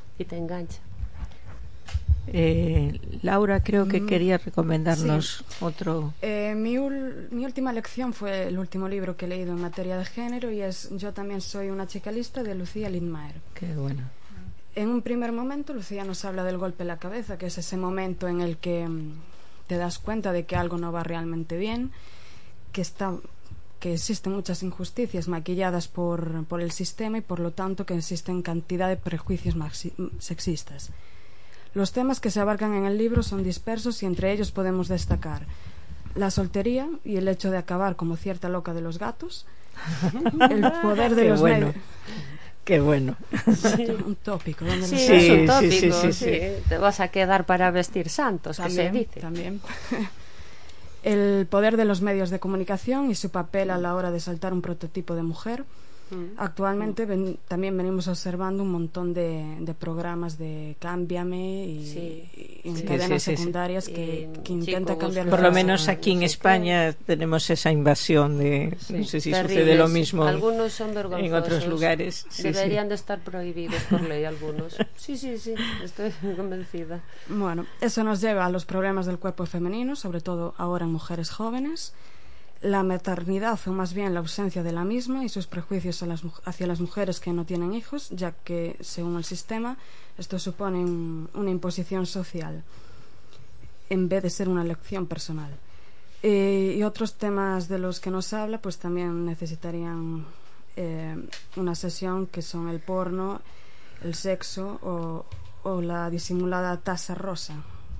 S1: Laura, creo que quería recomendarnos otro.
S6: Mi última lección fue el último libro que he leído en materia de género, y es Yo también soy una chica lista, de Lucía Lindmaer.
S1: Qué bueno.
S6: En un primer momento Lucía nos habla del golpe en la cabeza, que es ese momento en el que te das cuenta de que algo no va realmente bien, que existen muchas injusticias maquilladas por el sistema, y por lo tanto que existen cantidad de prejuicios sexistas. Los temas que se abarcan en el libro son dispersos, y entre ellos podemos destacar la soltería y el hecho de acabar como cierta loca de los gatos, El poder de los medios.
S1: Qué bueno.
S6: Sí. Un tópico.
S5: Sí,
S1: Sí,
S5: es un tópico.
S1: sí.
S5: Te vas a quedar para vestir santos, que se dice.
S6: También. El poder de los medios de comunicación y su papel a la hora de saltar un prototipo de mujer. Actualmente también venimos observando un montón de programas de Cámbiame y en cadenas secundarias que intenta cambiar.
S1: Por lo menos aquí en España tenemos esa invasión de... No sé si sucede lo mismo.
S5: Algunos son vergonzosos.
S1: En otros lugares.
S5: Deberían de estar prohibidos por ley algunos. Sí, estoy convencida.
S6: Bueno, eso nos lleva a los problemas del cuerpo femenino, sobre todo ahora en mujeres jóvenes. La maternidad, o más bien la ausencia de la misma, y sus prejuicios hacia las mujeres que no tienen hijos, ya que, según el sistema, esto supone una imposición social en vez de ser una elección personal. Y otros temas de los que nos habla pues también necesitarían una sesión, que son el porno, el sexo o la disimulada tasa rosa,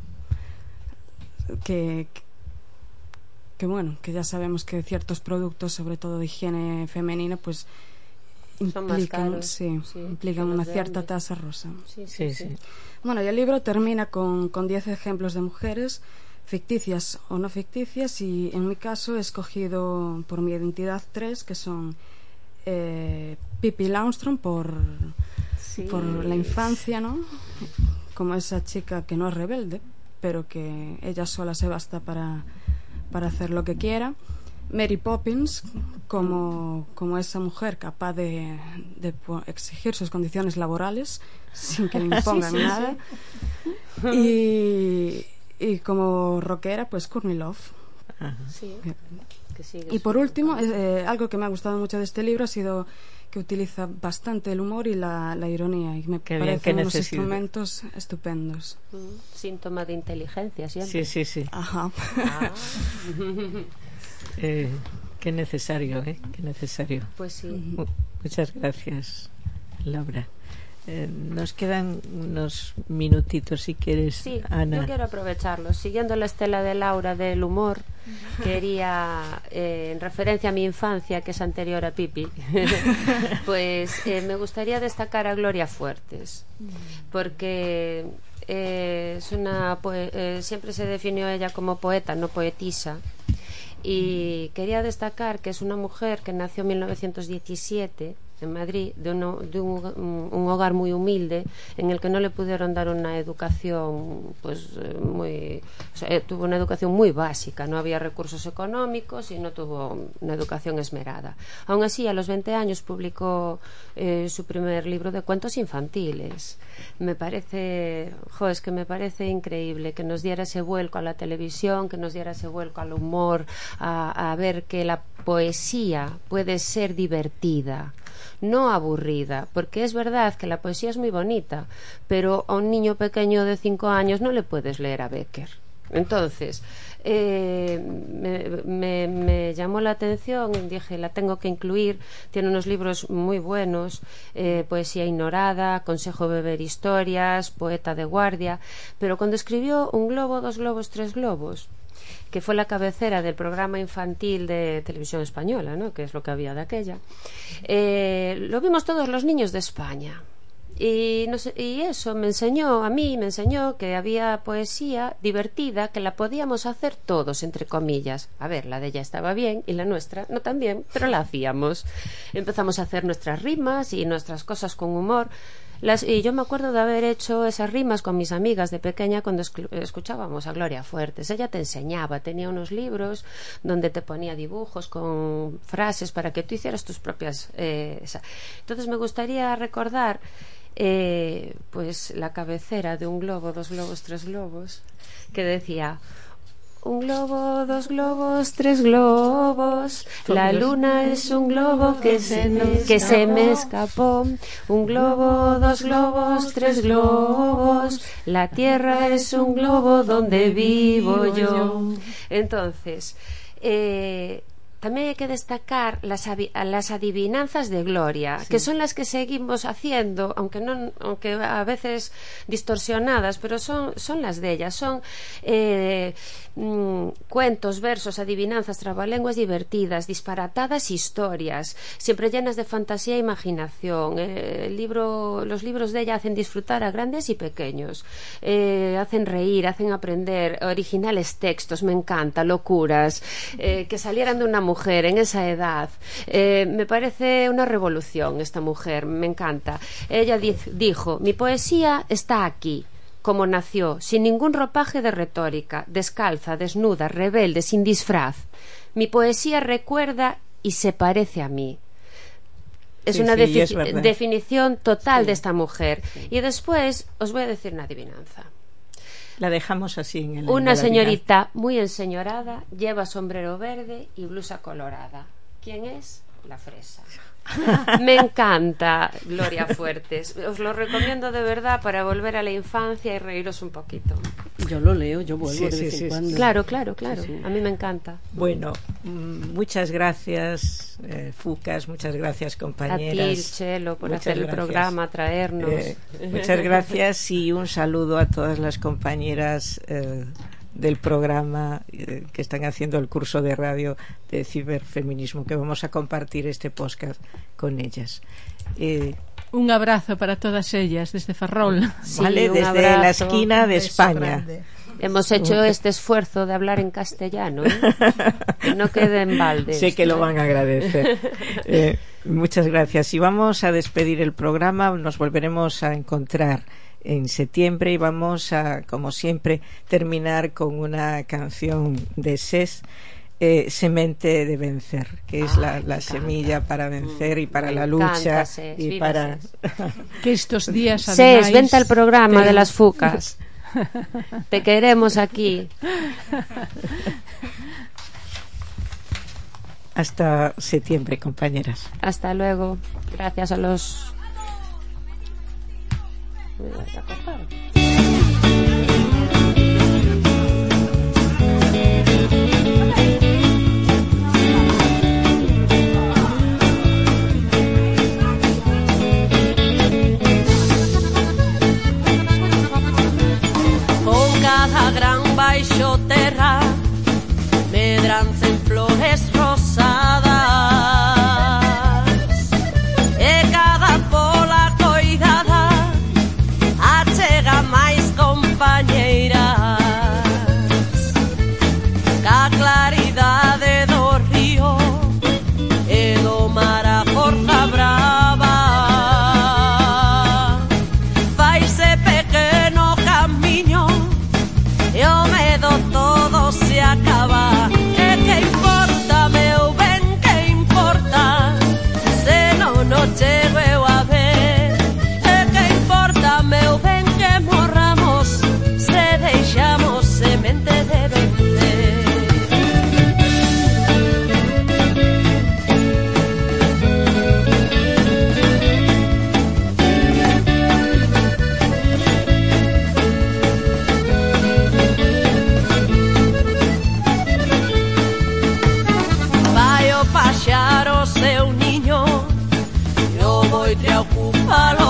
S6: que bueno, que ya sabemos que ciertos productos, sobre todo de higiene femenina, pues implican una cierta tasa rosa.
S5: Sí.
S6: Bueno, y el libro termina con 10 ejemplos de mujeres, ficticias o no ficticias, y en mi caso he escogido por mi identidad 3, que son Pippi Longstreet por la infancia, ¿no? Como esa chica que no es rebelde, pero que ella sola se basta para hacer lo que quiera. Mary Poppins como esa mujer capaz de exigir sus condiciones laborales sin que le impongan nada. Y como rockera, pues Courtney Love. Y por último, algo que me ha gustado mucho de este libro ha sido que utiliza bastante el humor y la ironía, y me parecen unos instrumentos estupendos.
S5: Síntoma de inteligencia siempre.
S1: Sí.
S6: Ajá.
S1: Qué necesario, qué necesario.
S5: Pues sí.
S1: Muchas gracias, Laura. Nos quedan unos minutitos, si quieres,
S5: sí,
S1: Ana.
S5: Yo quiero aprovecharlo. Siguiendo la estela de Laura del humor, quería, en referencia a mi infancia, que es anterior a Pippi, pues me gustaría destacar a Gloria Fuertes, porque es una siempre se definió ella como poeta, no poetisa. Y quería destacar que es una mujer que nació en 1917 en Madrid, de un hogar muy humilde, en el que no le pudieron dar una educación tuvo una educación muy básica, no había recursos económicos y no tuvo una educación esmerada. Aún así, a los 20 años publicó su primer libro de cuentos infantiles. Me parece increíble que nos diera ese vuelco a la televisión, que nos diera ese vuelco al humor, a ver que la poesía puede ser divertida, no aburrida, porque es verdad que la poesía es muy bonita, pero a un niño pequeño de 5 años no le puedes leer a Becker. Entonces me llamó la atención y dije, la tengo que incluir. Tiene unos libros muy buenos, Poesía ignorada, Consejo beber historias, Poeta de guardia. Pero cuando escribió Un globo, dos globos, tres globos, que fue la cabecera del programa infantil de Televisión Española, ¿no?, que es lo que había de aquella, lo vimos todos los niños de España. Y eso me enseñó que había poesía divertida, que la podíamos hacer todos, entre comillas. A ver, la de ella estaba bien y la nuestra no tan bien, pero la hacíamos. Empezamos a hacer nuestras rimas y nuestras cosas con humor. Y yo me acuerdo de haber hecho esas rimas con mis amigas de pequeña cuando escuchábamos a Gloria Fuertes. Ella te enseñaba, tenía unos libros donde te ponía dibujos con frases para que tú hicieras tus propias. Entonces me gustaría recordar pues la cabecera de Un globo, dos globos, tres globos, que decía: un globo, dos globos, tres globos. La luna es un globo que se me escapó. Un globo, dos globos, tres globos. La tierra es un globo donde vivo yo. Entonces, también hay que destacar las adivinanzas de Gloria, que son las que seguimos haciendo, aunque a veces distorsionadas, pero son las de ella. Son cuentos, versos, adivinanzas, trabalenguas divertidas, disparatadas historias, siempre llenas de fantasía e imaginación. Los libros de ella hacen disfrutar a grandes y pequeños, hacen reír, hacen aprender, originales textos, me encanta, locuras, que salieran de una mujer en esa edad. Me parece una revolución esta mujer, me encanta. Ella dijo: mi poesía está aquí, como nació, sin ningún ropaje de retórica, descalza, desnuda, rebelde, sin disfraz. Mi poesía recuerda y se parece a mí. Es una definición total de esta mujer. Y después os voy a decir una adivinanza.
S1: La dejamos así en el...
S5: Una señorita muy enseñorada, lleva sombrero verde y blusa colorada. ¿Quién es? La fresa. Me encanta Gloria Fuertes. Os lo recomiendo de verdad para volver a la infancia y reíros un poquito.
S7: Yo lo leo, yo vuelvo de vez en cuando.
S5: Claro. Sí. A mí me encanta.
S1: Bueno, muchas gracias, Fucas, muchas gracias, compañeras.
S5: A ti, Chelo, por hacer el programa, traernos.
S1: Muchas gracias y un saludo a todas las compañeras del programa que están haciendo el curso de radio de ciberfeminismo, que vamos a compartir este podcast con ellas.
S2: Un abrazo para todas ellas desde Ferrol.
S1: Sí, vale, desde abrazo, la esquina de España.
S5: Hemos hecho este esfuerzo de hablar en castellano, que no quede en balde.
S1: Sé que lo van a agradecer. Muchas gracias. Y vamos a despedir el programa. Nos volveremos a encontrar en septiembre y vamos a, como siempre, terminar con una canción de SES, Semente de Vencer, que es la semilla para vencer y para la lucha y para
S2: que estos días
S5: SES, vente al programa de las Fucas. Te queremos aquí.
S1: Hasta septiembre, compañeras.
S5: Hasta luego. Gracias a los...
S8: Con cada gran baixo terra medrancen flores rosadas. Palo